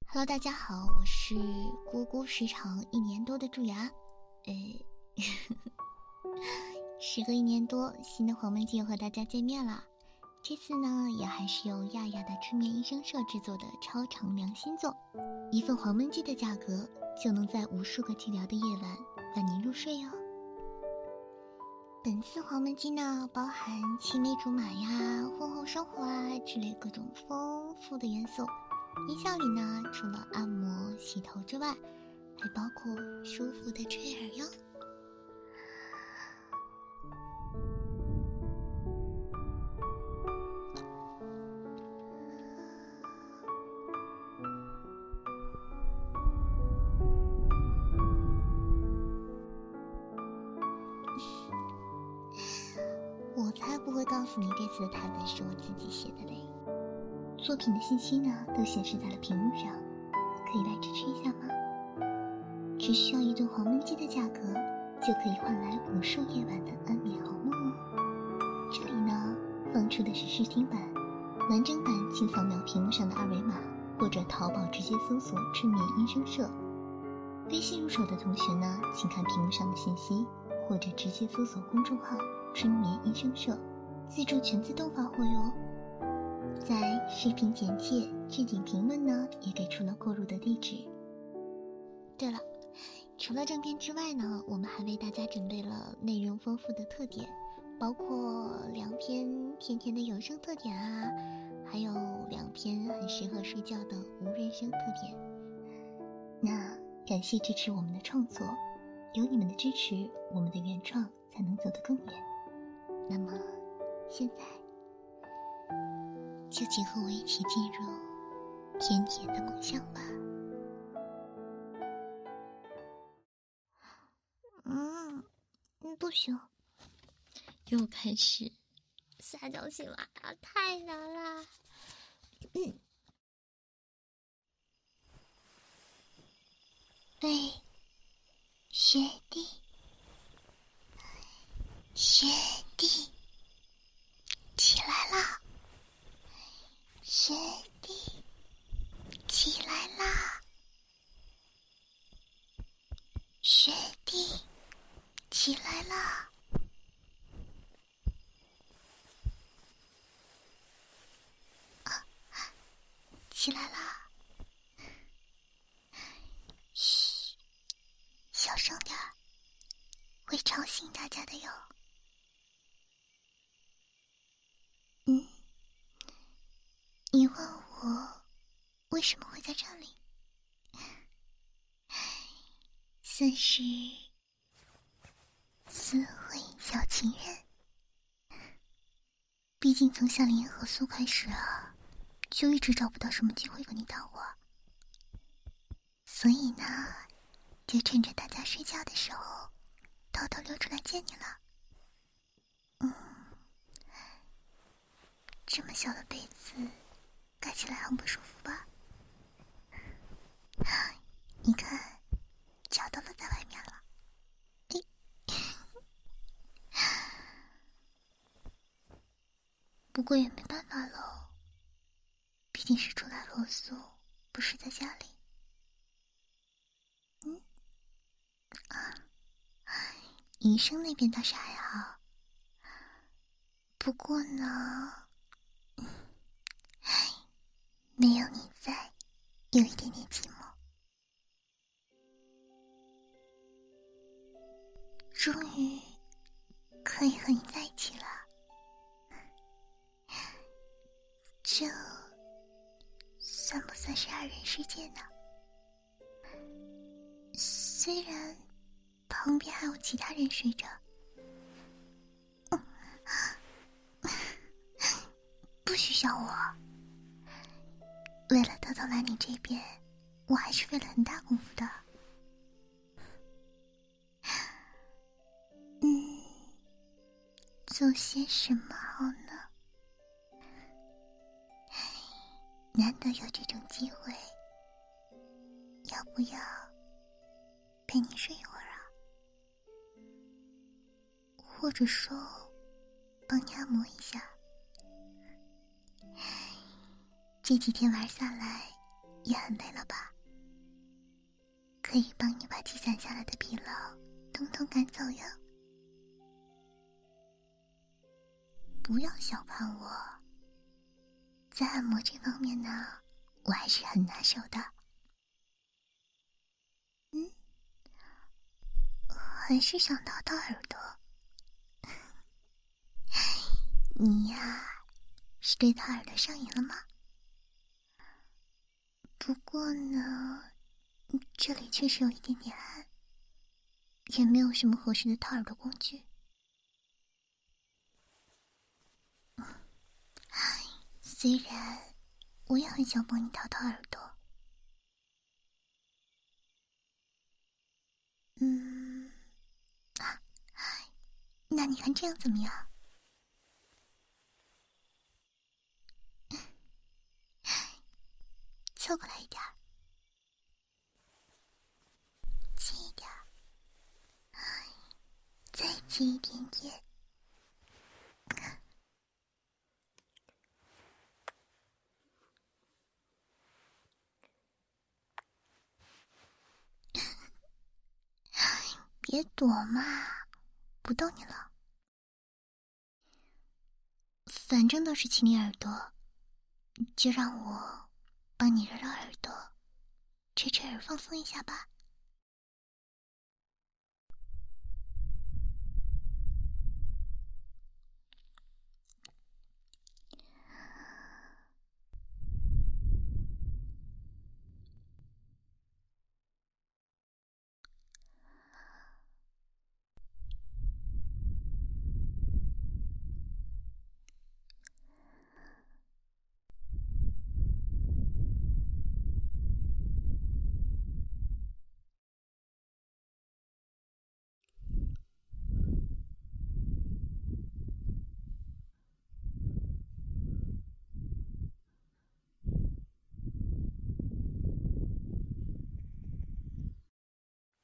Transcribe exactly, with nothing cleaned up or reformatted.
Hello， 大家好，我是咕咕时长一年多的蛀牙，呃，时隔一年多，新的黄焖鸡又和大家见面啦。这次呢，也还是由亚亚的春眠医生社制作的超长良心作，一份黄焖鸡的价格就能在无数个寂寥的夜晚伴您入睡哦。本次黄焖鸡呢，包含青梅竹马呀、婚后生活啊之类各种丰富的元素。音效里呢，除了按摩、洗头之外，还包括舒服的吹耳哟。我才不会告诉你这次的台本是我自己写的嘞。作品的信息呢，都显示在了屏幕上，可以来支持一下吗？只需要一顿黄焖鸡的价格，就可以换来无数夜晚的安眠好梦哦。这里呢，放出的是试听版，完整版请扫描屏幕上的二维码，或者淘宝直接搜索“春眠音声社”。微信入手的同学呢，请看屏幕上的信息，或者直接搜索公众号“春眠音声社”，自助全自动发货哟。在视频简介置顶评论呢，也给出了购入的地址。对了，除了正片之外呢，我们还为大家准备了内容丰富的特点，包括两篇甜甜的有声特点啊，还有两篇很适合睡觉的无人声特点。那感谢支持我们的创作，有你们的支持，我们的原创才能走得更远。那么现在就请和我一起进入甜甜的梦乡吧。嗯，不行，又开始撒娇醒了啊，太难了。嗯，喂，学弟，学弟，起来啦！学弟，起来啦！学弟，起来啦！啊，起来啦！嘘，小声点儿，会吵醒大家的哟。嗯，你问我为什么会在这里？算是私会小情人。毕竟从夏令营合宿开始啊，就一直找不到什么机会跟你搭话，所以呢，就趁着大家睡觉的时候，偷偷溜出来见你了。嗯，这么小的被子，盖起来很不舒服吧？你看，脚都露在外面了。不过也没办法喽，毕竟是出来露宿，不是在家里。嗯，啊，医生那边倒是还好，不过呢，没有你在，有一点点寂寞。终于可以和你在一起了，这算不算是二人世界呢？虽然旁边还有其他人睡着，嗯，不许笑我。为了偷偷来你这边，我还是费了很大功夫的。嗯，做些什么好呢？难得有这种机会，要不要陪你睡一会儿啊？或者说帮你按摩一下？这几天玩下来也很累了吧？ 可以帮你把积攒下来的疲劳统统赶走哟。不要小看我，在按摩这方面呢，我还是很拿手的。嗯，还是想掏掏耳朵。你呀，是对掏耳朵上瘾了吗？不过呢，这里确实有一点点暗，也没有什么合适的掏耳朵工具。虽然我也很想帮你掏掏耳朵，嗯，啊，那你看这样怎么样？凑过来一点儿，近一点儿，再近一点点。别躲嘛，不逗你了。反正都是亲你耳朵，就让我帮你揉揉耳朵，吹吹耳，放松一下吧。